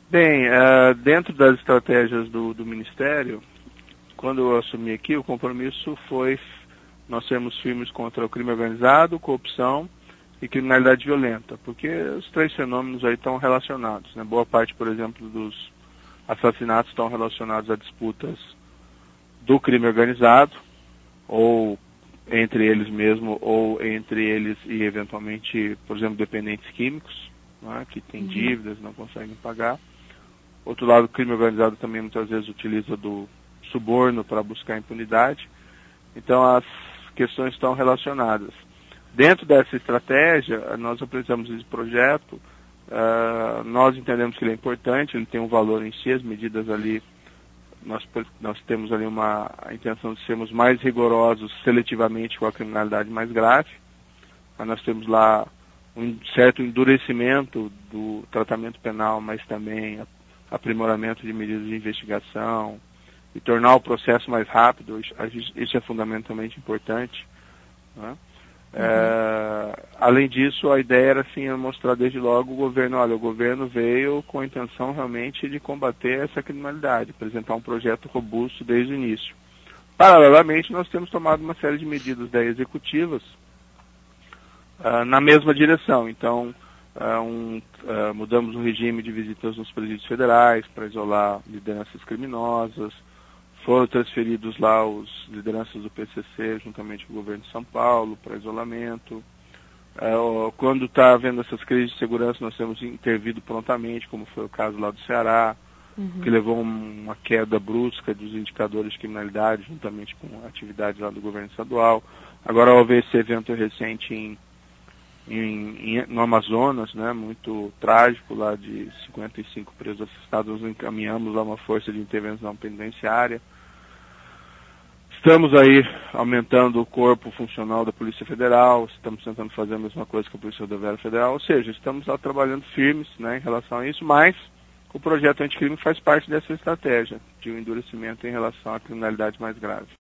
Bem, dentro das estratégias do Ministério, quando eu assumi aqui, o compromisso foi nós sermos firmes contra o crime organizado, corrupção e criminalidade violenta, porque os três fenômenos aí estão relacionados, né? Boa parte, por exemplo, dos assassinatos estão relacionados a disputas do crime organizado, ou entre eles mesmo, ou entre eles e eventualmente, por exemplo, dependentes químicos, né, que têm dívidas, não conseguem pagar. Outro lado, o crime organizado também muitas vezes utiliza do suborno para buscar impunidade. Então as questões estão relacionadas. Dentro dessa estratégia, nós apresentamos esse projeto, nós entendemos que ele é importante, ele tem um valor em si, as medidas ali, nós temos ali a intenção de sermos mais rigorosos seletivamente com a criminalidade mais grave, mas nós temos lá um certo endurecimento do tratamento penal, mas também aprimoramento de medidas de investigação e tornar o processo mais rápido, isso é fundamentalmente importante, né? Além disso, a ideia era assim, mostrar desde logo o governo veio com a intenção realmente de combater essa criminalidade, apresentar um projeto robusto desde o início. Paralelamente, nós temos tomado uma série de medidas executivas na mesma direção. Então, mudamos o regime de visitas nos presídios federais para isolar lideranças criminosas, foram transferidos lá os lideranças do PCC juntamente com o governo de São Paulo para isolamento. Quando está havendo essas crises de segurança, nós temos intervido prontamente, como foi o caso lá do Ceará, que levou uma queda brusca dos indicadores de criminalidade, juntamente com atividades lá do governo estadual. Agora houve esse evento recente no Amazonas, né, muito trágico, lá de 55 presos assassinados. Nós encaminhamos lá uma força de intervenção penitenciária. Estamos aí aumentando o corpo funcional da Polícia Federal, estamos tentando fazer a mesma coisa com a Polícia Rodoviária Federal, ou seja, estamos lá trabalhando firmes, né, em relação a isso, mas o projeto anticrime faz parte dessa estratégia de um endurecimento em relação à criminalidade mais grave.